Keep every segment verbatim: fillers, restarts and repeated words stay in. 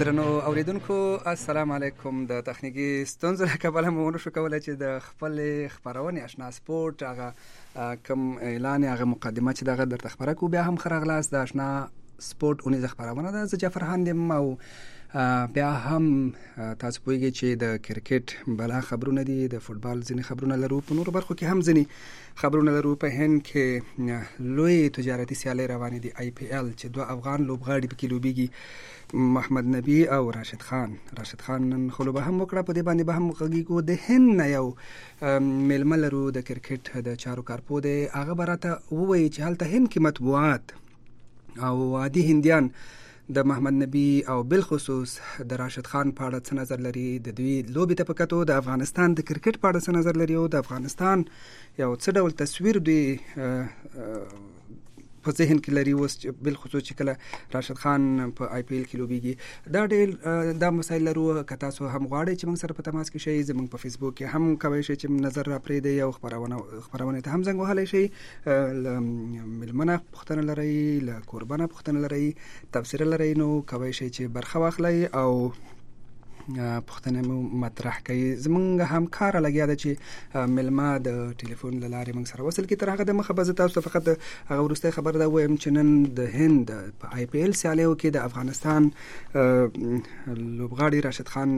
درنو اوریدونکو السلام علیکم. د تخنیکی ستونزو له کبله مو ونشو کولی چې د خپل خبرونې آشنا سپورت هغه کوم اعلان هغه مقدمه چې دغه درته خبره کو بیا هم خراغلاس د آشنا سپورت اونیزه خبرونه ده. زه جعفر خان یم او بیا هم تاسو پوهیږئ چې د کرکټ بلا خبرونه دي، د فوټبال ځینې خبرونه لرو، په نورو برخو کې هم ځینې خبرونه لرو. په هند کې لوی تجارتي سیالۍ روانې دي، آی پی ایل، چې دوه افغان لوبغاړي پکې لوبیږي، محمد نبی او راشد خان. راشد خان نن خو لوبه هم وکړه، په دې باندې به هم غږیږو. د هند نه یو میلمه لرو د کرکټ د چارو کارپو دی، هغه به راته ووایي چې هلته هند کې مطبوعات او عادي هندیان د محمد نبی او بالخصوص د راشد خان په اړه څه نظر لري، د دوی لوبې ته په کتو د افغانستان د کرکټ په اړه څه نظر لري او د افغانستان یو څه ډول تصویر دوی په ذهن کې لري اوس بالخصوص چې کله راشد خان په آی پی ایل کې لوبیږي. دا ډېر دا مسایل لرو. که تاسو هم غواړئ چې موږ سره په تماس کې شئ، زموږ په فیسبوک کې هم کولی شئ چې نظر را پرېږدئ او خپرونه خپرونې ته هم زنګ وهلی شئ. له میلمنه پوښتنه لرئ، له کوربه نه پوښتنه لرئ، تبصره لرئ، نو کولی شئ چې برخه واخلئ او پوښتنه مو مطرح کوي. زمونږ همکاره لګیا ده چې میلمه د ټلیفون له لارې موږ سره وصل کړي. تر هغه دمخه به زه تاسو ته فقط هغه وروستی خبر دا ووایم چې نن د هند په آی پی ایل سیالیو کې د افغانستان لوبغاړي راشد خان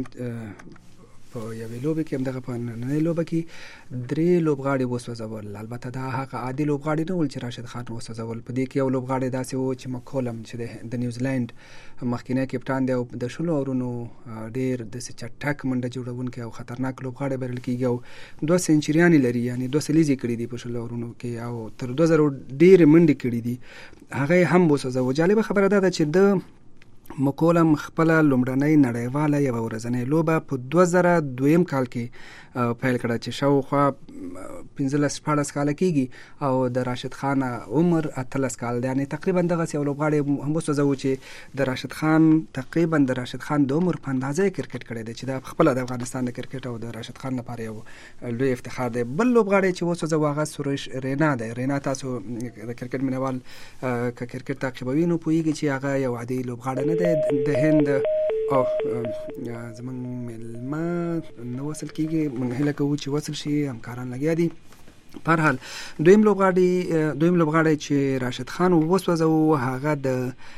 په یوې لوبې کې همدغه په نننۍ لوبه کې درې لوبغاړي وسوځول. البته دا هغه عادي لوبغاړي نه ول چې راشد خان وسوځول. په دې کې یو لوبغاړی داسې و چې مکولم چې د نیوزیلینډ مخکینی کپټان دی او د شلو اورونو ډېر داسې چټک منډه جوړونکی او خطرناک لوبغاړی بلل کېږي او دوه سینچریانې لري، یعنې دوه سلیزې کړي دي په شلو اورونو کې او تر دوه زره ډېرې منډې کړي دي. هغه هم وسوځول. جالبه خبره دا ده چې د مکولم خپل لومړنۍ نړیواله یو ورځنۍ لوبه په دوه زره دویم کال کې پیل کړه چې شاوخوا پنځلس شپاړس کاله کېږي او د راشد خان عمر اتلس کال دی. یعنې تقریبا دغسې یو لوبغاړی هم وسوځوو چې د راشد خان تقریبا د راشد خان د عمر په اندازه یې کرکټ کړی دی، چې دا خپله د افغانستان د کرکټ او د راشد خان لپاره یو لوی افتخار دی. بل لوبغاړی چې وسوځوو هغه سروش رینا دی. رینا تاسو د کرکټ مینوال که کرکټ تعقیبوي نو پوهیږي چې هغه یو عادي لوبغاړی نه دی. د هند او زمونږ میلمه نه وصل کېږي، موږ هیله کوو چې وصل شي، همکاران لګیا دي. په هر حال دویم لوبغاړی دویم لوبغاړی چې راشد خان وسوځوو هغه د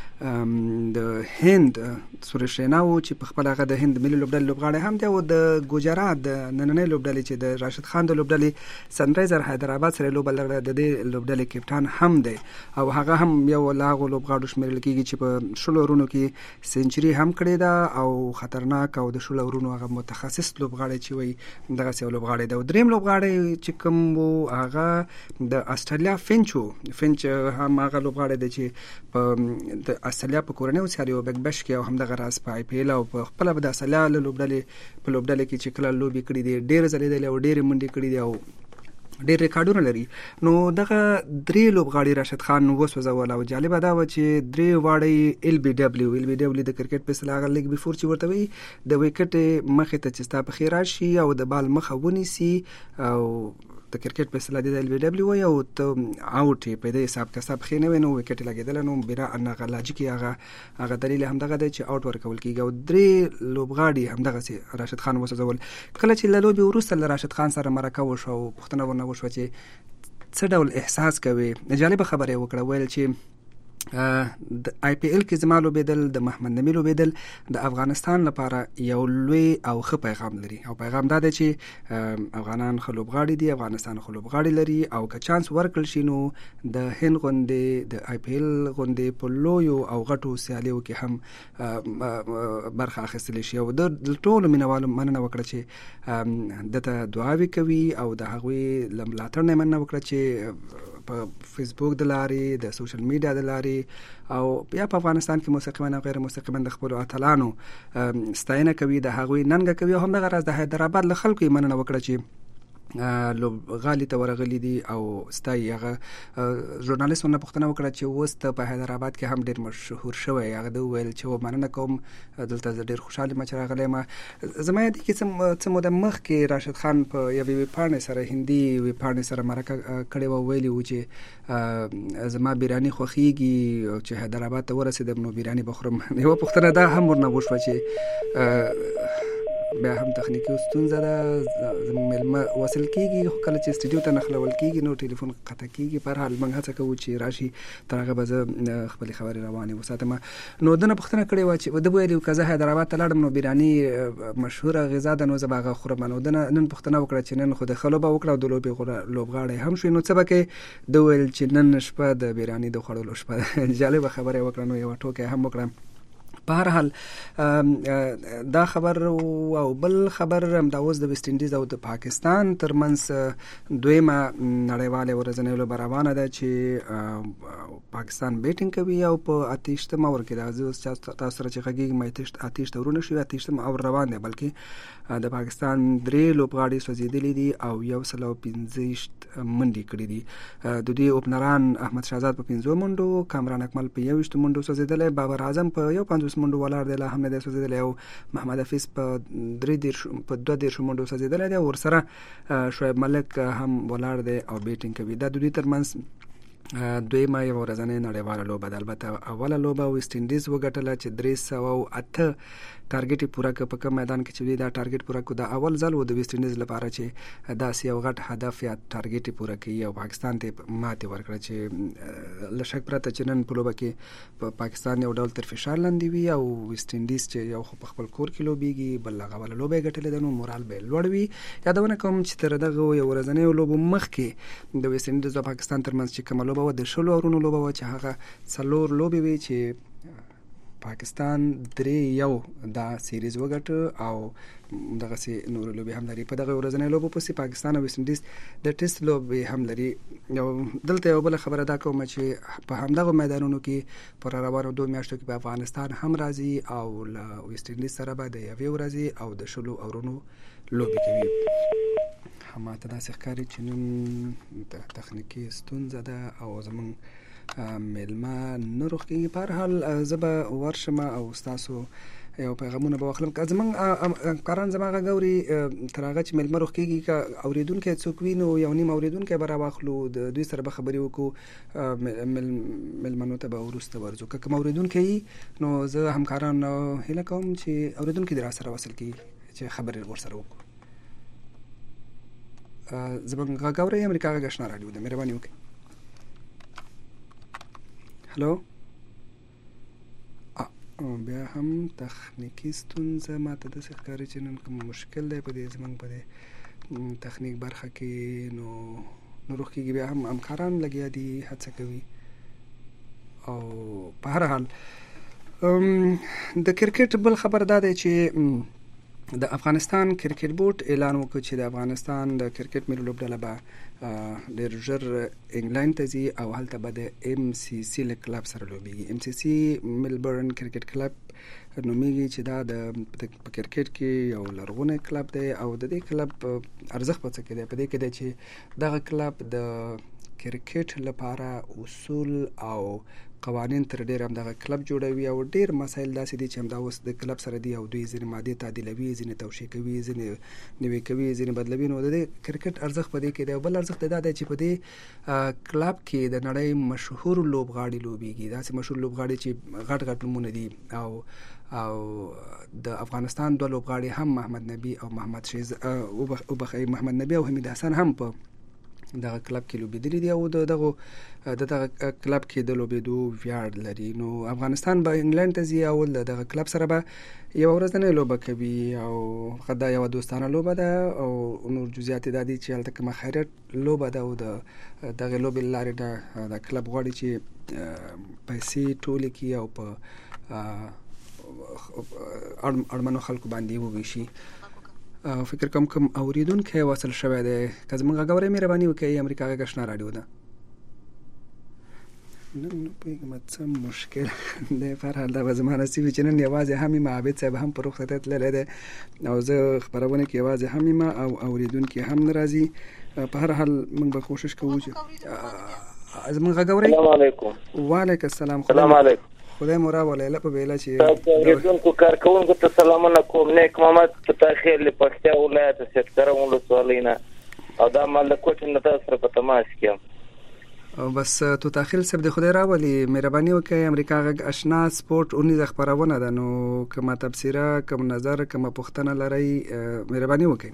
د هند سروش رینا و چې په خپل هغه د هند ملي لوبډلې لوبغاړی هم دی او د ګوجرات د نننۍ لوبډلې چې د راشد خان د لوبډلې سنرایزر حیدرآباد سره لوبه لرله د دې لوبډلې کپټان هم دی او هغه هم یو له هغو لوبغاړو شمیرل کېږي چې په شلو اورونو کې سنچري هم کړې ده او خطرناک او د شلو اورونو هغه متخصص لوبغاړی چې وایي دغسې یو لوبغاړی دی. او دریم لوبغاړی چې کوم و هغه د استرالیا فینچ و. فینچ هم هغه لوبغاړی دی چې په د استرالیا په کورنیو سیالیو بیګ بش کې او همدغه راز په آی پی ایل او په خپله به د استرالیا له لوبډلې په لوبډلې کې چې کله لوبې کړي دي ډېر ځلېدلې او ډېرې منډې کړي دي او ډېر ریکارډونه لري. نو دغه درې لوبغاړي راشد خان وسوځول او جالبه دا وه چې درې واړه ایل بی ډبلیو ایل بی ډبلیو د کرکټ په اصطلاح هغه لیګ بیفور چې ورته وایي د ویکټ مخې ته چې ستا پښې راشي او د بال مخه ونیسي او د کرکټ په اصطلاح د ایل بی ډبلیو وایي او ته آوټ یې په دې حساب که ستا پښې نه وی نو ویکټ یې لګېدلی نو بنا هغه لاجیک یې هغه هغه دلیل همدغه دی چې آوټ ورکول کېږي او درې لوبغاړي همدغسې راشد خان وسوځول. کله چې له لوبې وروسته له راشد خان سره مرکه وشوه او پوښتنه ورنه وشوه چې څه ډول احساس کوي، جالبه خبره یې وکړه. ویل چې د آی پی ایل کې زما لوبېدل د محمد نبی لوبېدل د افغانستان لپاره یو لوی او ښه پیغام لري او پیغام دا دی چې افغانان ښه لوبغاړي دي، افغانستان ښه لوبغاړي لري او که چانس ورکړل شي نو د هند غوندې د آی پی ایل غوندې په لویو او غټو سیالیو کې هم برخه اخیستلی شي. او د ټولو مینوالو مننه وکړه چې دته دعاوې کوي او د هغوی له ملاتړ نه مننه وکړه چې په فیسبوک د لارې د سوشل میډیا د لارې او یا په افغانستان کې مستقیما او غیر مستقیما د خپلو اتلانو ستاینه کوي، د هغوی ننګه کوي او همدغه راز د حیدرآباد له خلکو یې مننه وکړه چې لوبغالي ته ورغلي دي او ستای هغه ژورنالیستونه پوښتنه وکړه چې اوس ته په حیدرآباد کې هم ډیر مشهور شوی. هغه د ویل چې مننه کوم دلته ډیر خوشاله ما چې راغلی ما. زما یاد کې څه موده مخکې راشد خان په یوې ویبپاڼې سره هندي ویبپاڼې سره مرکه کړې وه، ویلي و چې زما بیراني خوښیږي چې حیدرآباد ته ورسېدم نو بیراني بخورم. یوه پوښتنه دا هم ورنه وشوه چې بیا هم تخنیکی ستونزه ده، زموږ مېلمه وصل کېږي خو کله چې سټوډیو ته نښلول کېږي نو ټلیفون قطع کېږي. په هر حال موږ هڅه کوو چې راشي، تر هغه به زه خپلې خبرې روانې وساتم. نو ده نه پوښتنه کړې وه چې ده به ویلي که زه حیدرآباد ته لاړم نو بیراني مشهوره غذا ده نو زه به هغه خورم. نو ده نن پوښتنه وکړه چې نن خو د ښه لوبه وکړه او د لوبې لوبغاړی هم شوې، نو څه به کوې؟ ده ویل چې نن شپه د بیراني د خوړلو شپه ده. جالبه خبره یې وکړه، نو یوه ټوکه هم وکړه. په هر حال دا خبر او بل خبر دا اوس د ویسټ انډیز او د پاکستان ترمنځ دویمه نړیواله ورځنۍ لوبه روانه ده چې پاکستان بیټینګ کوي او په اتیشتم اور کې دا تاسو سره چې غږیږي مې اتیشت ورونه شوي، اتیشتم اور روان دی، بلکې د پاکستان درې لوبغاړي سوځېدلي دي او یو سل او پنځه منډې کړي دي. د دوی اوپنران احمد شهزاد په پنځو منډو، کامران اکمل په یوویشتو منډو سوځېدلی، بابر اعظم په یو پنځوس منډو ولاړ دی، لا هم نه دی سوځېدلی، او محمد حفیظ په درې دېرشو په دوه دېرشو منډو سوځېدلی دی، او ورسره شعیب ملک هم ولاړ دی او بیټینګ کوي. دا د دوی ترمنځ دویمه یوه ورځنۍ نړیواله لوبه ده. البته اوله لوبه ویسټ انډیز وګټله چې درې سوه او اته ټارګټ یې پوره کړ په کوم میدان کې چې دوی دا ټارګټ پوره کړو. دا اول ځل و د ویسټ انډیز لپاره چې داسې یو غټ هدف یا ټارګټ یې پوره کړي او پاکستان ته ماتې ورکړه، چې له شک پرته چې نن په لوبه کې په پاکستان یو ډول تر فشار لاندې وي او ویسټ انډیز چې یو خو په خپل کور کې لوبېږي، بل هغه بله لوبه یې ګټلې ده، نو مورال به یې لوړ وي. یادونه کوم چې تر دغه یو ورځنیو لوبو مخکې د ویسټ انډیز او پاکستان ترمنځ چې کومه لوبه وه د شلو اورونو لوبه وه چې هغه څلور لوبې وې چې پاکستان درې یو دا سیریز وګټه او دغسې نور لوبې هم لري. په دغه ورځنۍ لوبو پسې پاکستان او ویسټ انډیز د ټیسټ لوبې هم لري. دلته یو بله خبره دا کوم چې په همدغه میدانونو کې په روانو دوه میاشتو کې به افغانستان هم راځي او له ویسټ انډیز سره به د یوې ورځې او د شلو اورونو لوبې کوي. هماته داسې ښکاري چې نن د تخنیکي ستونزه ده او زموږ میلمه نه روغ کېږي. په هر حال زه به ورشم او ستاسو یو پیغامونه به واخلم. زموږ کاران زما غږ اوري، تر هغه چې میلمه روغ کېږي که اورېدونکی څوک وي نو یو نیم اورېدونکی به راواخلو، د دوی سره به خبرې وکړو، میلمنو ته به وروسته ورځو. که کوم اورېدونکی وي نو زه همکاران هیله کوم چې اورېدونکي دې راسره وصل کړي چې خبرې ورسره وکړو. زموږ غږ اورئ؟ امریکا غږ اشنا راډیو ده، مهرباني وکړئ. هلو، بیا هم تخنیکی ستونزه ماته داسې ښکاري چې نن کوم مشکل دی په دې زموږ په دې تخنیک برخه کې. نو نو روغ کېږي، بیا هم همکاران لګیا دي، هڅه کوي. او په هر حال د کرکټ بل خبر دا دی چې د افغانستان کرکټ بورډ اعلان وکړ چې د افغانستان د کرکټ ملي لوبډله به ډېر ژر انګلند ته ځي او هلته به د ایم سی سی له کلب سره لوبېږي. ایم سی سی ملبورن کرکټ کلب نومېږي چې دا د په کرکټ کې یو لرغونی کلب دی او د دې کلب ارزښت په څه کې دی؟ په دې کې دی چې دغه کلب د کرکټ لپاره اصول او قوانین تر ډیر هم دغه کلب جوړوي او ډیر مسایل داسې دي چې هم دا اوس د کلب سره دي او دوی ځینې مادې تعدیلوي، ځینې توشیح کوي، ځینې نوي کوي، ځینې بدلوي. نو د دې کرکټ ارزښت په دې کې دی. او بل ارزښت دا دی چې په دې کلب کې د نړۍ مشهور لوبغاړي لوبېږي، داسې مشهور لوبغاړي چې غټ غټ نومونه دي. او او د افغانستان دوه لوبغاړي هم محمد نبي او محمد شیز وبخښئ محمد نبي او حمید حسن هم په دغه کلب کې لوبېدلي دي او دغه د دغه کلب کې د لوبېدو ویاړ لري. نو افغانستان به انګلند ته ځي او دغه کلب سره به یوه ورځنۍ لوبه کوي او دا یوه دوستانه لوبه ده او نور جزئیات دا دي چې هلته کومه خیریت لوبه ده او د دغې لوبې له لارې د کلب غواړي چې پیسې ټولې کړي او په اړمنو خلکو باندې وویشي. فکر کوم کوم اوریدونکی وصل شوی دی. که زموږ غږ اورئ مهرباني وکړئ. امریکا غږ اشنا راډیو ده. نن نو پیغام څه مشکل دی فرحال دا زمانه سی چې نن یوازې هم ما عابد صاحب هم پر وخت ته تللی دی او زه خبرونه کې یوازې هم ما او اوریدونکو هم ناراضي په هر حال موږ به کوشش کوو چې زموږ غوړی السلام علیکم. وعلیکم السلام. السلام علیکم. خدای مو راولې لپاره ویلا چې اوریدونکو کارکونکو ته سلامونه کوم. نیک محمد فتاخیر له پښتیا ولایت سکترونو له سوالینا او دا مال کوټ نه تاسو په تماس کې او بس تو تاخیل سب د خدای راولي مهرباني وکړئ. امریکا غږ آشنا سپورت اونیز خبرونه ده نو کومه تبصره کوم نظر کومه پوښتنه لري مهرباني وکړئ.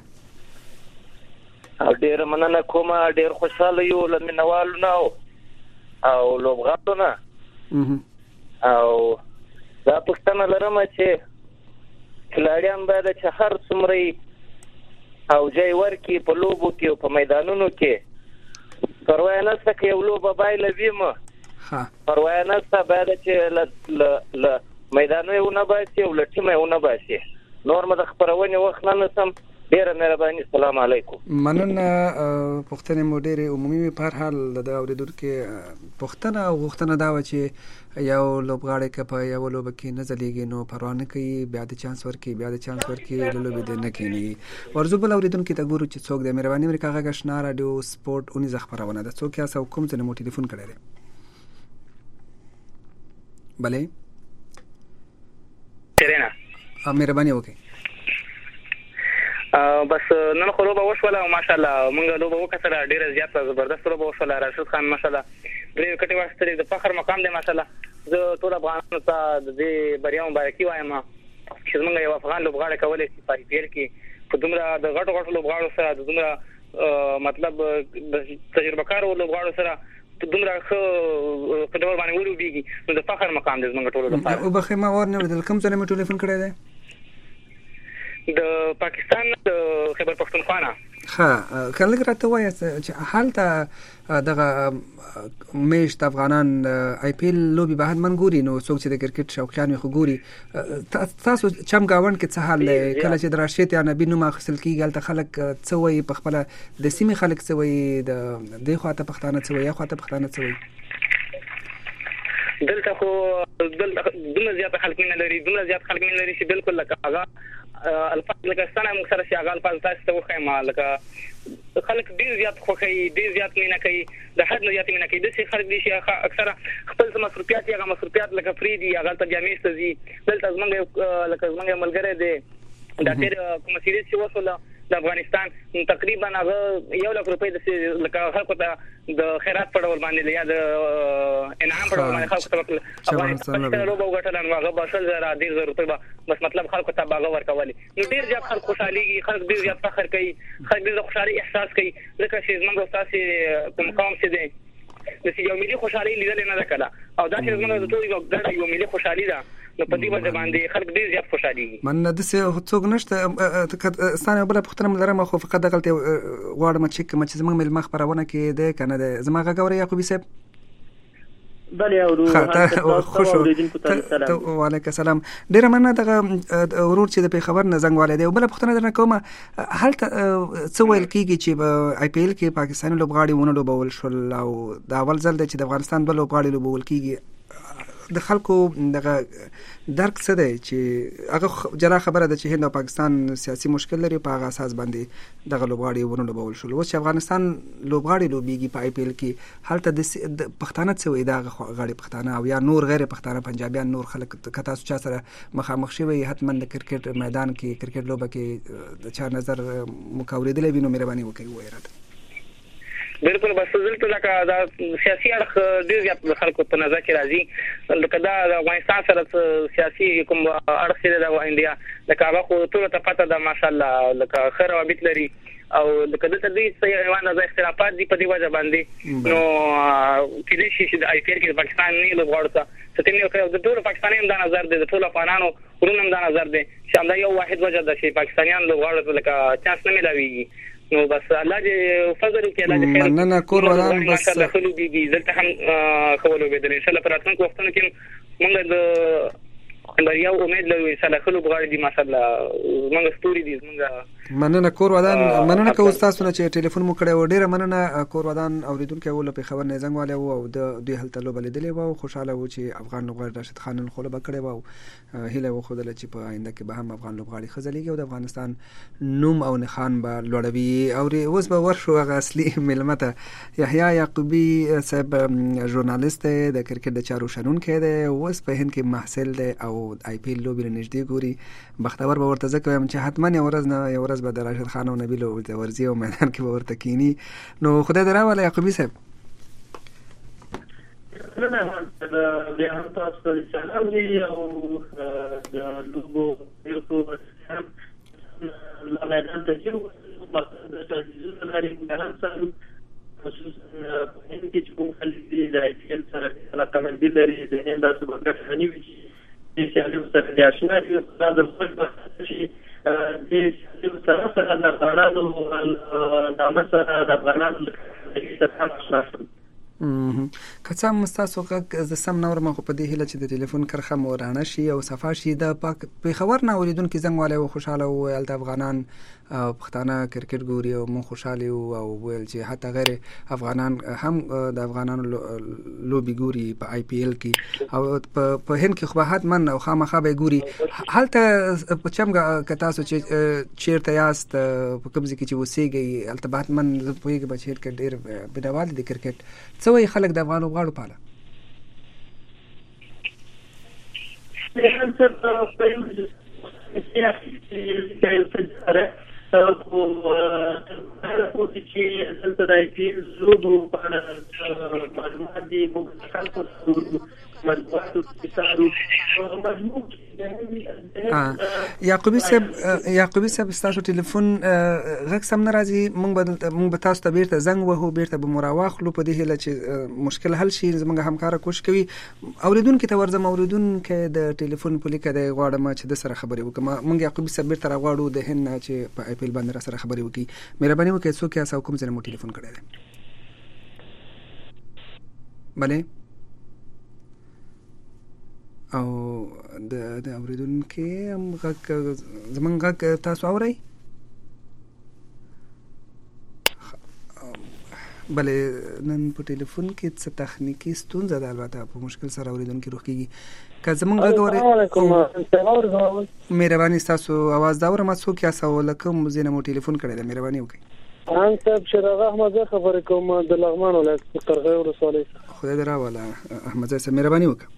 او ډیر مننه کوم. ډیر خوشاله یو لمنوالو نو او لوبغاړو نه او دا پوښتنه لرم چې کلاړیان باید چې هر څومره او جای ورکی په لوبو کې او په میدانونو کې پروا نه سکه یو لوبه بایله ویمه ها پروا نه سکه باید چې ل ل میدانونه نه باسي او لټیمه نه باسي. نور مده خبرونه وخت نه نسم. ډیره مهرباني. السلام علیکم. مننه. پښتنه مو ډیره عمومي په هر حال د اوریدونکو پښتنه او غوښتنه دا و چې یو لوبغاړی کپه یو لوب کې نه ځلیږي نو پروا نه کوي بیا د چانس ورکي بیا د چانس ورکي د لوب د نه کینی ورزو بل اوریدونکو ته ګورو چې څوک د مهرباني امریکا غږ آشنا رادیو سپورت اونیز خبرونه ده. څوک یا سو کوم څه مو ټلیفون کړی دی بله تیرنا مهرباني وکړئ. بس نن خو لوبه وشوله ماشاءالله مونږ لوبه وکړه ډیره زیاته زبردست لوبه وشوله. راشد خان ماشاءالله درې وکټې واخیستلې د فخر مقام دی ماشاءالله. زه ټول افغانانو ته د دې بریا مبارکي وایم چې موږ یو افغان لوبغاړی کولای شي په آی پی ایل کې په دومره د غټو غټو لوبغاړو سره د دومره مطلب د تجربه کارو لوبغاړو سره دومره ښه په ډول باندې ولوبېږي نو د فخر مقام دی زموږ ټولو لپاره. او بخې ما ور نه ودل کوم ځای مې ټلیفون کړی دی د پاکستان د خیبر پختونخوا نه. ها کله راته وایي چې حالته دغه میش د افغانان آی پی ایل لوبي به من ګوري نو څوک چې د کرکټ شوقیان خو ګوري تاسو چم گاوند کې څه حال کله چې دراشت یا نبی نو ما خپل کیږي ته خلک څه وایي په خپل د سیمې خلک څه وایي د د خواته پښتانه څه وایي خواته پښتانه څه وایي دلته خو دلته دومره زیات خلک نه لري دومره زیات خلک نه لري چې بالکل لکه هغه الفاظ لکه ستنه موږ سره شي هغه الفاظ تاسو ته وخایم لکه خلک ډیر زیات خوخي ډیر زیات مینه کوي د حد نه زیات مینه کوي د څه خلک دي چې اکثره خپل مصروفیات یا مصروفیات لکه فریدي هغه ته بیا میشته زی دلته زمونږ لکه زمونږ ملګری دی دا تیر کوم سیریز چې وصله د افغانستان تقریبا هغه یو لک روپۍ د لکه خلکو ته د خیرات په ډول باندې یا د انعام په ډول باندې خلکو ته افغانستان لوبه وګټل نو هغه بشل زره ډیر زره روپۍ بس مطلب خلکو ته باغ ورکولي نو ډیر زیات خلک خوشحاليږي خلک ډیر زیات فخر کوي خلک ډیر خوشحالي احساس کوي ځکه چې موږ تاسو کوم قوم څه دي د یو ملي خوشحالي لیدل نه کړه او دا چې موږ د ټول یو ګډ یو ملي خوشحالي ده نو په دې وجه باندې خلک ډیر زیات خوشحاليږي. من د څه څوک نشته ستانه بل پختنه لرم خو فقط دغلت غواړم چې کوم چې زموږ مل مخ پرونه کې ده کنه ده زموږ غوړی یعقوبی صاحب بله ورو خوشو وعلیکم السلام. ډیره مننه دغه ورور چې د پیښور نه زنګ والي دی بل پختنه درنه کومه هلته څه ویل کیږي چې په آی پی ایل کې پاکستاني لوبغاړي ونه لوبول شول او دا اول ځل دی چې د افغانستان بل لوبغاړي لوبول کیږي د خلکو دغه درک څه دی چې هغه جلا خبره ده چې هند او پاکستان سیاسي مشکل لري په هغه اساس باندې دغه لوبغاړي ونه لوبول شول اوس چې افغانستان لوبغاړي لوبيږي په آی پی ایل کې هلته د پښتانه څه وي دغه غاړي پښتانه او یا نور غیر پښتانه پنجابیان نور خلک کته چا سره مخامخ شوی حتما د کرکټ میدان کې کرکټ لوبه کې د چا نظر مکوریدل وینو مهرباني وکړئ وایره بالکل بس دلته لکه دا سیاسي اړخ ډیر زیات خلکو په نظر کې راځي لکه دا د افغانستان سره سیاسي کوم اړخ دی د انډیا لکه هغه خو ټول ته پته ده ماشاءالله لکه خیر او بیت لري او لکه د دې څه یوه اختلافات دي په دې وجه باندې نو کې دې شي چې د آی پی ایل کې پاکستان نه لوبغاړو ته ستنیو کوي د ټول پاکستانیانو د نظر دی د ټول افغانانو ورونو د نظر دی چې همدا یو واحد وجه ده چې پاکستانیان لوبغاړو ته لکه چانس نه ملاويږي نو بس الله دې فضل وکړي الله دې خیر مننه کور ولان بس ماشاءالله خلو دي دي دلته هم خولو بدل ان شاء الله پراتونکو وختونو کې موږ د بریا امید لرو ان شاء الله خلو بغاړي دي ماشاءالله موږ ستوري دي موږ مننه کور ودان مننه که استاد سونه چې ټلیفون مو کړی و ډیره مننه کور ودان اوریدونکو ول په خبر نه زنګ والے او د دوی هلته لوبل دي و خوشاله و چې افغان لوبغاړي راشد خان خو لوب کړی و هله و خدای چې په آینده کې به هم افغان لوبغاړي خزلېږي او د افغانستان نوم او نخان به لوړوي او اوس به ورشو هغه اصلي ملمته یحیی یعقوبی صاحب ژورنالیست د کرکټ د چارو شنونکې دی اوس په هند کې محصل دی او آی پی ایل لوبې نږدې ګوري بختور به ورته ځکه وایم چې حتما یو ورځ نه یو ورځ به د راشد خان او نبیل ورزي او میدان کې به ورته کینی نو خدای دې راوله یعقوبی صاحب نه د بیا تاسو ته سلام دی او د لوبو یو څه هم لا میدان ته یو مقصد د تجهیز لري میدان سره خصوصا په هند کې چې کوم خلک دي د آی پی ایل سره علاقه مند لري د هند د سپورټ غنی وي چې چې سره د آشنا دي د خپل بحث شي د سره سره د افغانانو د مسره د افغانانو د تاسو که څه مستاسو ز سم نور مخ په دې هله چې د ټلیفون کرخه مورانه شي او صفا شي د په خبر نه اوریدونکو زنګ والے او خوشاله او ال افغانان پښتانه کرکټ ګوري او مو خوشاله او ویل چې حتی غیر افغانان هم د افغانانو لوبي ګوري په آی پی ایل کې او په هند کې خو حتما او خامخا به ګوري هلته په چمګه کتا سو چې چیرته یاست په کوم ځای کې چې وسیږي التبات من په یوه بچیر کې ډیر بنوال دي کرکټ څوې خلک د افغان لوبغاړو پاله او هغه چې دلته د آی پی ایل زوبو په اړه معلومات دي موږ خلکو مطبوعاتو اتصالو مجموع یعقوبی صاحب یعقوبی صاحب تاسو ټلیفون غږ سم ناراضي مونږ به مونږ به تاسو ته بیرته زنګ وهو بیرته به مراواخلو په دې هله چې مشکل حل شي زموږ همکار کوشش کوي اوریدونکو ته ورځم اوریدونکو د ټلیفون په لیکه د غواړم چې د سره خبرې وکم مونږ یعقوبی صاحب بیرته راغواړو د هند چې په آی پی ایل باندې سره خبرې وکي مهرباني وکړئ څوک یا څوک کوم ځای مو ټلیفون کړی دی بله او د د اوریدونکو هم غږ زمونږ غږ تاسو اورئ بله نن په ټلیفون کې څه تخنیکی ستونزه ده البته په مشکل سره اوریدونکو روح کېږي که زمونږ غږ اورئ مهرباني ستاسو اواز دا اورم څوک یا څه کوم ځای نه مو ټلیفون کړی دی مهرباني وکړئ ان صاحب شراغ احمد خبرې کوم د لغمان ولایت قرغې ولسوالۍ خدای دې راوله احمد صاحب مهرباني وکړه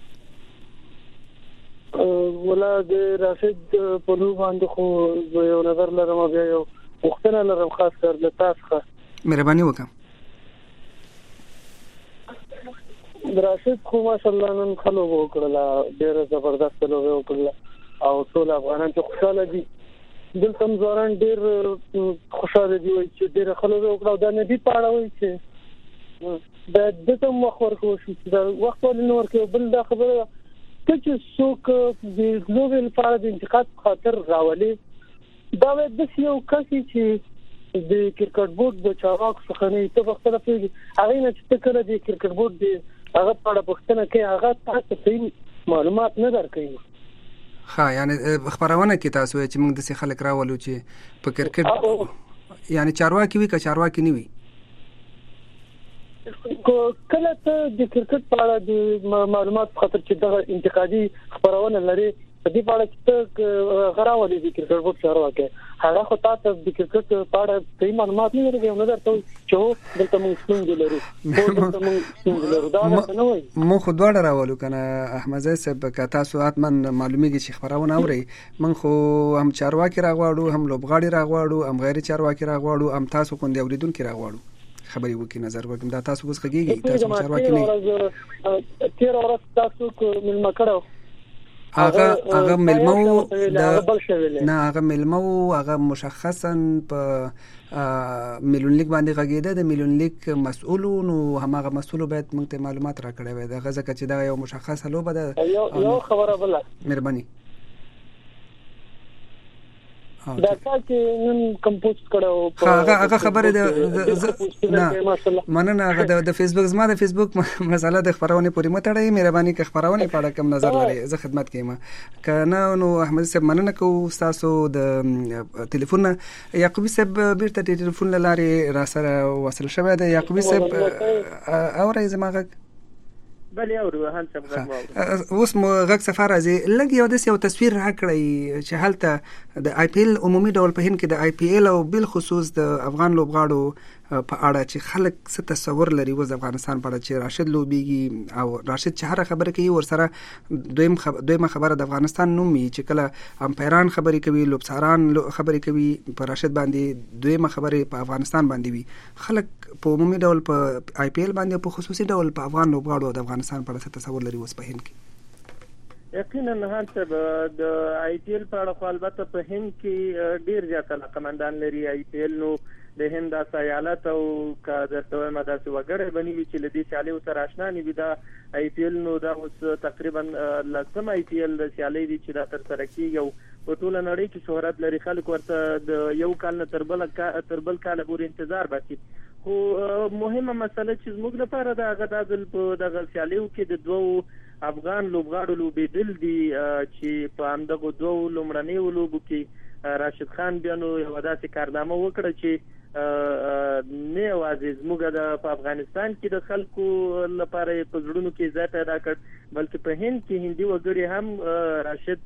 ولا د راشد په لور باندې خو یو نظر لرم بیا یو وختونه لرم خاص کر د تاسو مهرباني وکړه د راشد خو ماشاءالله نن خلو وکړه ډېر زبردست لوبه وکړه او ټول افغانان چې خوشاله دي دلته زوران ډېر خوشاله دي چې ډېر خلو وکړه دا نه دي پاړوي چې د دته مخور خو شي دا وخت ولنور کې بل دا خبره چې څوک د نوبل لپاره د انتخاب خاطر راولي دا د یو کسي چې د کرکټ بورډ د چارواکو څخه نه ته وختونه پیږي هغه نه چې کله د کرکټ بورډ د هغه په اړه پوښتنه کوي هغه تاسو ته معلومات نه درکوي ها یعنی خبرونه کې تاسو چې موږ د څه خلک راولو چې په کرکټ یعنی چارواکي وي که چارواکي نه وي کله ته د کرکټ په اړه د معلومات خاطر چې د انتقادي خبرونه لري په دې اړه چې غراولې د کرکټ بورډ چارواکي هغه خو تاسو د کرکټ په اړه صحیح معلومات نه لري نو درته چې دلته موږ څنګه لرو دلته موږ څنګه لرو دا نه وایي مو خو دواړه راولو کنه احمد صاحب که تاسو حتما معلومیږي چې خبرونه اوري من خو هم چارواکي راغواړو هم لوبغاړي راغواړو هم غیر چارواکي راغواړو هم تاسو کوم اوریدونکو راغواړو خبرې وکي نظر وکم دا تاسو اوس کېږي تاسو چارواکي نه تیر اورس تاسو ملما کړو هغه هغه ملمو نه هغه ملمو هغه مشخصا په میلیون لیگ باندې غږیده د میلیون لیگ مسؤلون او هغه مسؤل باید موږ ته معلومات راکړي وي د غزه چې دا یو مشخصه لوبه ده یو خبره بل مهرباني دا چې نن کمپوز کړو هغه هغه خبره ده مننه. هغه د فیسبوک زما د فیسبوک مسله د خبرونه پوری متړی مهرباني که خبرونه په اړه کوم نظر لري زه خدمت کوم. کنه نو احمد صاحب مننه کو تاسو د ټلیفون یعقوبی صاحب بیرته د ټلیفون لارې را سره وصل شوی دی. یعقوبی صاحب اورئ زما غږ؟ بلې اورو هان صاحب غږ اوس مو غږ سفر راځي. لږ یو داسې یو تصویر راکړئ چې هلته د آی پی ایل عمومي ډول په هند کې د آی پی ایل او بل خصوص د افغان لوبغاړو په اړه چې خلک څه تصور لري و د افغانستان په اړه چې راشد لوبیږي او راشد چې هر خبره کوي ورسره دویم خب... دویمه خبره د افغانستان نومي چې کله امپیران خبرې کوي لوبساران خبرې کوي په راشد باندې دویمه خبره په افغانستان باندې وي. خلک په عمومي ډول په آی پی ایل باندې په خصوصي ډول په افغان لوبغاړو د افغانستان په اړه څه تصور لري اوس په هند کې؟ یقینا هان صاحب د آی پی ایل په اړه خو البته په هند کې ډیر زیات علاقمندان لري. آی پی ایل نو د هند د سیالات او کا درته وایم دا څه وګړي بنوي چې لدی سیالي سره آشنا نه وي. دا آی پی ایل نو دا اوس تقریبا لسم آی پی ایل سیالي دي چې دا تر سره کیږي او په ټول نړۍ کې شهرت لري. خلک ورته د یو کال نه تر بل تر بل کال پورې انتظار باسي. خو مهمه مسله چې موږ لپاره دا غدادل په دغه سیالیو کې د دوو افغان لوبغاړو لوبېدل دي چې په همدغه دوو لومړنیو لوبو کې راشد خان بیا نو یو داسې کارنامه وکړه چې نه یوازې زموږ د افغانستان کې د خلکو لپاره په زړونو کې ځای پیدا کړ بلکې په هند کې هندي وګړي هم راشد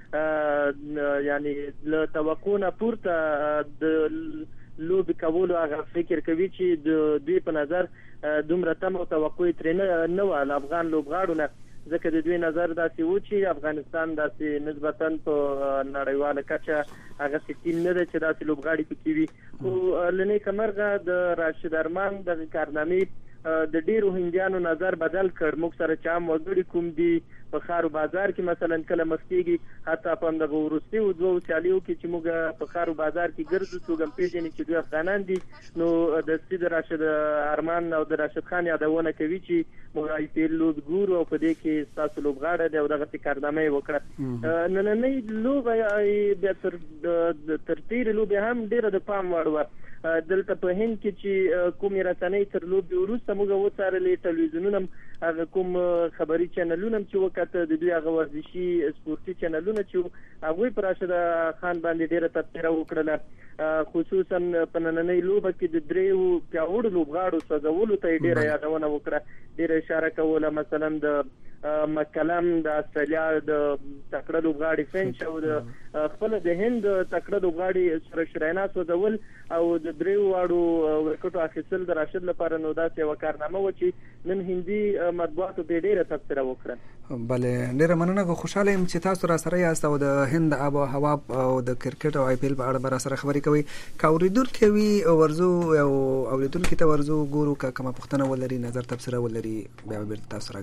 ته یعنی له توقع نه پورته د لوب کولو هغه فکر کوي چې د دوی په نظر دومره تم او توقع ترې نه و افغان لوبغاړو نه، ځکه د دوی نظر داسې و چې افغانستان داسې نسبتاً په نړیواله کچه هغه ټیم نه دی چې داسې لوبغاړي پکې وي. خو له نیکه مرغه د راشد ارمان دغه کارنامې د ډیرو هندیانو نظر بدل کړ. موږ سره چې عام وګړي کوم دي په خارو بازار کې مثلا کله مخکېږي حتی په همدغه وروستیو دوو سیالیو کې چې موږ په خارو بازار کې ګرځو څوک هم پېژني چې دوی افغانان دي نو دستي د راشد ارمان او د راشد خان یادونه کوي چې موږ آی پی ایل لوب ګورو او په دې کې ستاسو لوبغاړی دی او دغسې کارنامه یې وکړه. نننۍ لوبه بیا تر تر تېرې لوبې هم ډېره د پام وړ وه. دلته په هند کې چې کومې رسنۍ تر لوبې وروسته موږ وڅارلې ټلویزیونونه هغه کوم خبري چینلونه چې وکړه د دوی هغه ورزشي سپورتي چینلونه چې هغوی په راشد خان باندې ډېره تبصره وکړله، خصوصا په نننۍ لوبه کې د دریو پیاوړو لوبغاړو سوځولو ته یې ډېره یادونه وکړه، ډېره اشاره کوله مثلا د مکلم د استرالیا د تکړه لوبغاړي فینچ او د خپل د هند تکړه لوبغاړي سره شرینا سوځول او د دریو واړو وکټو اخیستل د راشد لپاره نو داسې یوه کارنامه وه چې نن هندي مطبوعاتو پرې ډېره تبصره وکړه. بلې ډېره مننه، خوشحاله یم چې تاسو را سره یاست او د هند آب و هوا او د کرکټ او آی پی ایل په اړه به را سره خبرې کوئ. که اورېدونکی وي ورځو او اورېدونکي ته ورځو ګورو، که کومه پوښتنه ولري نظر تبصره ولري بیا به بېرته تاسو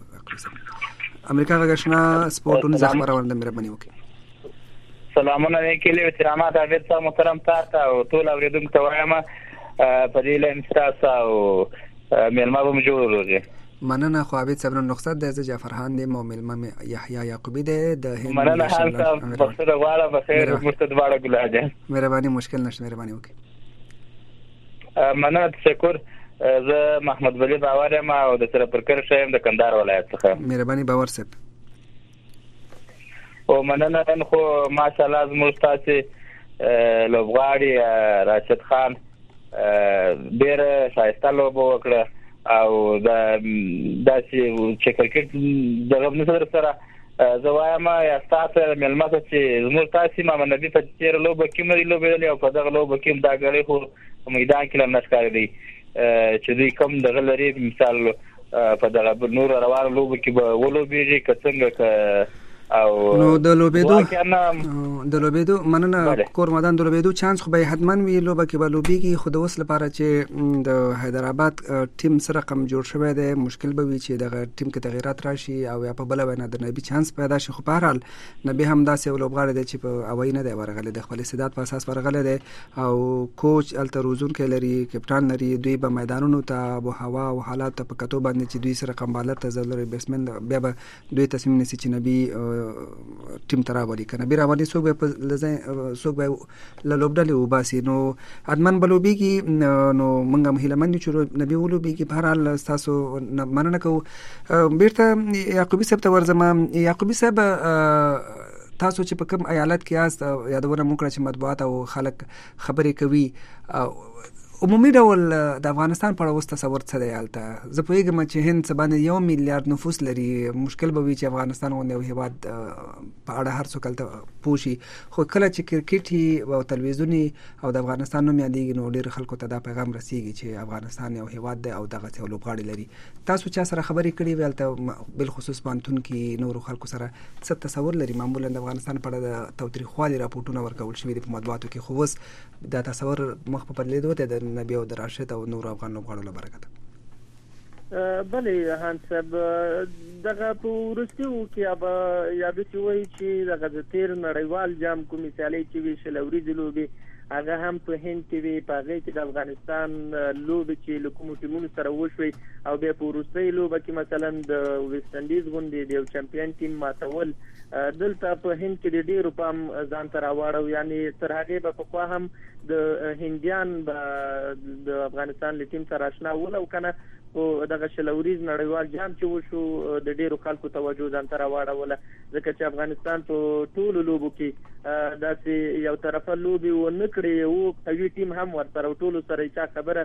راګرځو. امریکا غږ آشنا سپورټونیزه خپرونه مهرباني وکړئ. سلامونه لیکلي احترامات عابد صاحب محترم تاسو او ټول اوریدونکو ته وایم په دې لاین تاسو او میلمه به جوړ وروږي. مننه. خو عابد صاحب نن رخصت دی، زه جعفرخان دی او میلمه یحیی یعقوبی دی د هند. مننه حال صاحب بخښنه غواړم، بخیر مرتد واړه ګلاجه مهرباني مشکل نشته، مهرباني وکړئ. مننه تشکر. زه محمد ولی باور یم او د سره پرکر شایم د کندهار ولایت څخه. مهرباني باور صاحب. او مننه. نن خو ماشاءالله زموږ تاسې لوبغاړي راشد خان ډېره ښایسته لوبه وکړه او د داسې چې کرکټ دغه نظر سره زه وایم یا ستاسو مېلمه ته چې زموږ تاسې محمد نبي په تېره لوبه کې هم لوبېدلې او په دغه لوبه کې هم دا ګړی خو په میدان کې هم نه ښکارېدی چې دوی کوم دغه لري مثال په دغه نور روانو لوبو کې به ولوبېږي که څنګه که او نو د لوبېدو د لوبېدو مننه کور مدان د لوبېدو چانس خو به حتمن وي لوبه کې به لوبېږي، خو د اوس لپاره چې د حیدرآباد ټیم سره رقم جوړ شوی دی مشکل به وي چې دغه ټیم کې تغیرات راشي او یا په بله وینا د نبي چانس پیدا شي. خو په هر حال نبي هم داسې یو لوبغاړی دی چې په هوایي نه دی ورغلی، د خپل استعداد په اساس ورغلی دی او کوچ هلته روزونکی لري، کپټان لري، دوی به میدانونو ته آب و هوا او حالات ته په کتو باندې چې دوی سره رقم بالر ته ضروري بیټسمن بیا به دوی تصمیم نیسي چې نبي ټیم ترابلی کنه بیره باندې څوک به لزای څوک به لوبډلې وباسي نو ادمن بلوبي کی نو منګه مهلمن چې نبی ولوبي کی په هر حال تاسو مننه کو بیرته یعقوبی صاحب ته ورزم. یعقوبی صاحب تاسو چې په کوم ایالت کې یاست یادونه مو کړه چې مطبوعات او خلک خبرې کوي عمومي ډول د افغانستان په اړه اوس تصور څه دی هلته؟ زه پوهېږم چې هند څه باندې یو میلیارډ نفوس لري، مشکل به وي چې افغانستان غوندې یو هېواد په اړه هر څوک هلته پوه شي، خو کله چې کرکټ او تلویزیون او د افغانستان نوم یادېږي نو ډېرو خلکو ته دا پیغام رسېږي چې افغانستان یو هېواد دی او دغسې یو لوبغاړي لري. تاسو چا سره خبرې کړې وې هلته بالخصوص پوهنتون کې نورو خلکو سره څه تصور لري؟ معمولا د افغانستان په اړه د تاوتریخوالي راپورټونه ورکول شوي دي په مطبوعاتو کې، خو اوس دا تصور مخ په بدلېدو دی د نبی او د راشد او نور افغان لوبغاړو له برکته. بلې هان صاحب دغه په وروستیو کې اب یاد شي وایي چې دغه د تیر نړیوال جام کومې سیالۍ چې وي شل ورځې لوبې هغه هم په هند کې وي، په هغې کې د افغانستان لوبې چې له کومو ټیمونو سره وشوي او بیا په وروستۍ لوبه کې مثلا د ویسټ انډیز غوندې د یو چمپیون ټیم ماتول دلته په هند کې د ډېرو پام ځان ته راواړو، یعنې تر هغې به پخوا هم د هندیان به د افغانستان له ټیم سره اشنا ول او کنه او دغه شلوریز نړیوال جام چې وشو د ډیرو خلکو توجه ځان ته راواړوله، ځکه چې افغانستان په ټولو لوبو کې داسې یو طرفه لوبې ونه کړې، یو قوي ټیم هم ورسره ټولو سره چا خبره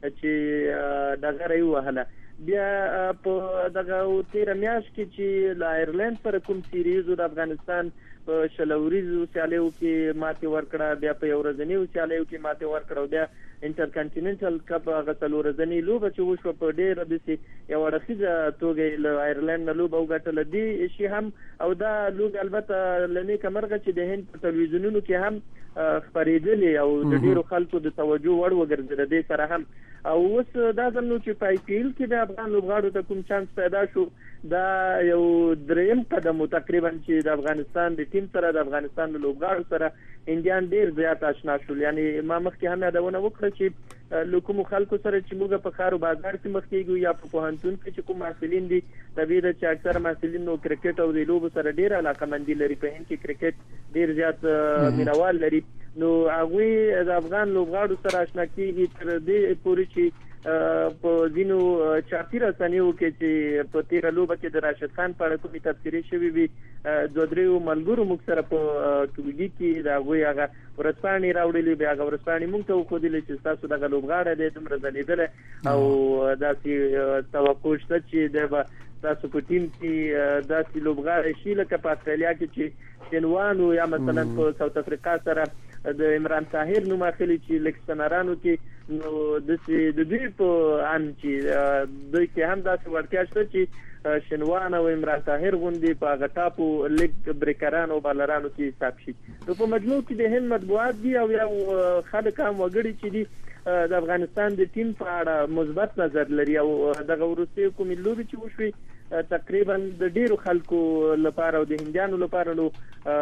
چې ډغره یې ووهله. بیا په دغه تېره میاشت کې چې له آیرلینډ سره کوم سیریز د افغانستان په شلوریزو سیالیو کې ماتې ورکړه، بیا په یو ورځنیو سیالیو کې ماتې ورکړه، بیا انټرکانټیننټل کپ هغه څلور ورځنۍ لوبه چې وشوه په ډېره داسې یو اړخیزه توګه له آیرلینډ نه لوبه وګټله. دې شي هم او دا لوبې البته له نیکه مرغه چې د هند په تلویزیونونو کې هم خپرېدلې او د ډېرو خلکو د توجه وړ وګرځېده. دې سره هم او اوس دا ځل نو چې په آی پي ایل کې د افغان لوبغاړو ته کوم چانس پیدا شو، دا یو دریم قدم و تقریبا چې د افغانستان د ټیم سره د افغانستان د لوبغاړو سره انډیان ډیر زیات آشنا شول. یعنی ما مخکې هم یادونه وکړه چې له کومو خلکو سره چې موږ په ښار او بازار کې مخ کېږو یا په پوهنتون کې چې کوم محصلین دي، طبیعي ده چې اکثره محصلین نو کرکټ او د لوبو سره ډیر علاقه‌مندي لري، په هند کې کرکټ ډیر زیات مینوال لري، نو هغوی د افغان لوبغاړو سره آشنا کېږي تر دې پورې چې په ځینو چاپي رسنیو کې چې په تېره لوبه کې د راشد خان په اړه کومې تبصرې شوې وي، دوه درېو ملګرو موږ سره په ټولګي کې د هغوی هغه ورځپاڼې راوړلې، بیا هغه ورځپاڼې موږ ته وښودلې چې ستاسو دغه لوبغاړی دی دومره ځلېدلی او داسې توقع شته چې دی به تاسو په ټیم کې داسې لوبغاړی شي لکه په استرالیا کې چې شینوانو یا مثلا په ساوت افریقا سره د عمران طاهر نوم اخلي چې لکسنرانو کې نو داسې د دوی په ان چې دوی کې هم داسې وړتیا شته چې شینوان او عمران طاهر غوندې په هغه ټاپو لیګ بریکرانو او بالرانو کې حساب شي. نو په مجموع کې د هند مطبوعات دي او یو خلک هم وګړي چې دي د افغانستان د ټیم په اړه مثبت نظر لري او دغه وروستۍ کومې لوبې چې وشوي تقریبا د ډیرو خلکو لپاره او د هندیانو لپاره نو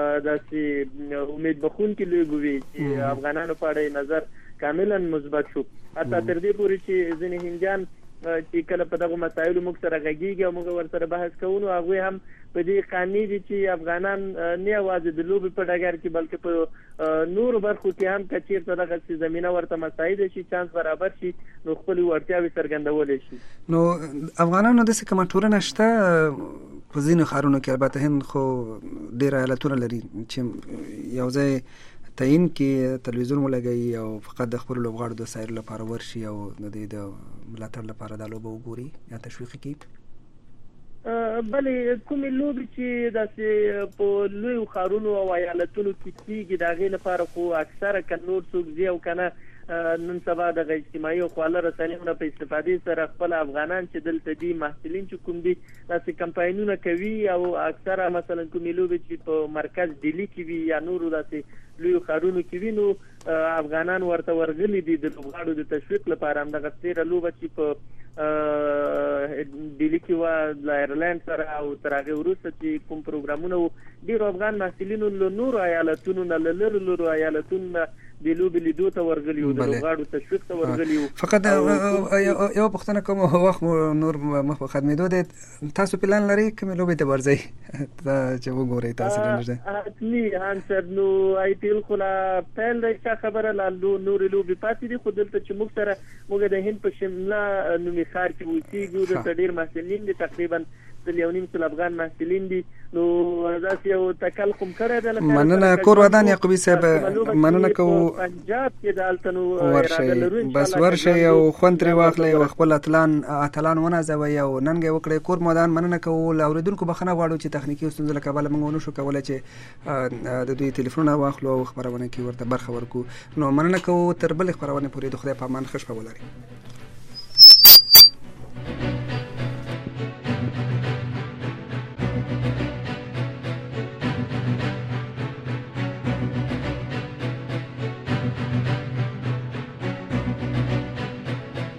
داسې امید بخونکې لوبې وي چې افغانانو په اړه نظر کاملا مثبت شو، حتی تر دې پورې چې ځینې هندیان چې کله په دغه مسایلو موږ سره غږیږي او موږ ورسره بحث کوو نو هغوی هم په دې قانع دي چې افغانان نه یوازې د لوبې په ډګر کې بلکې په نورو برخو کې هم که چېرته دغسې زمینه ورته مساعده شي، چانس برابر شي، نو خپلې وړتیاوې څرګندولی شي. نو افغانانو داسې کومه ټولنه شته په ځینو ښارونو کې، البته هند خو ډېر ایالتونه لري چې یو ځای تعین کې تلویزیون ولګوي او فقط د خپلو لوبغاړو د سایرو لپاره ورشي او د دې د ملاتړ لپاره دا لوبه وګوري یا تشویق کړي؟ بلې کومې لوبې چې داسې په لویو ښارونو او ایالتونو کې کېږي د هغې لپاره خو اکثره که نور څوک ځي او که نه نن سبا دغه اجتماعي او خواله رسنیونه په استفادې سره خپل افغانان چې دلته دي محصلین چې کوم دي داسې کمپاینونه کوي او اکثره مثلا کومې لوبې چې په مرکز ډیلي کې وي یا نورو داسې لویو ښارونو کې وي نو افغانان ورته ورغلي دي د لوبغاړو د تشویق لپاره. همدغه تېره لوبه چې په ډیلي کې وه له آیرلینډ سره او تر هغې وروسته چې کوم پروګرامونه وو ډېرو افغان محصلینو له نورو ایالتونو نه له لرو لرو ایالتونو نه د لوبې لیدو ته ورغلي یو، د لوبغاړو تشویق ته ورغلي یو. فقط یو پوښتنه کوم، وخت نور مخ په ختمېدو دی، تاسو پلان لرئ کومې لوبې ته ورځئ چې وګورئ تاسو نږدې؟ حتمي هانسر نو آی پی ایل خو لا پیل دی، ښه خبره، لا نورې لوبې پاتې دي، خو دلته چې موږ سره موږ د هند په شمله نومي ښار کې اوسېږو، دلته ډېر محصلین دي، تقریبا سل یو نیم سل افغان محصلین دي. نو داسې یو تکل خو م کړی دی. مننه کور ودان یعقوبي صاحب، مننه کوو. پنجاب کې د هلته نو اراده لرو بس ورشئ او خوند ترې واخلئ او خپل اتلان اتلان ونازوئ او ننګ یې وکړئ. کور مودان مننه کوو. له اورېدونکو بخښنه غواړو چې تخنیکي ستونزو له کبله موږ ونه شو کولی چې د دوی تلیفونونه واخلو او خپرونه کې ورته برخه ورکړو. نو مننه کوو. تر بلې خپرونې پورې د خدای په امان ښه شپه ولرئ.